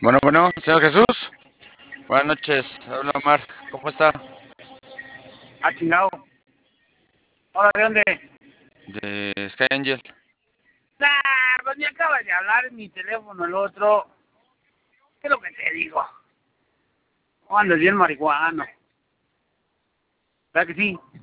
Bueno, señor Jesús. Buenas noches, habla Omar. ¿Cómo está? Ah, chingado. Hola, ¿de dónde? De Sky Angel. Pues me acaba de hablar en mi teléfono el otro. ¿Qué es lo que te digo? Oh, andas bien marihuano. ¿Verdad que sí?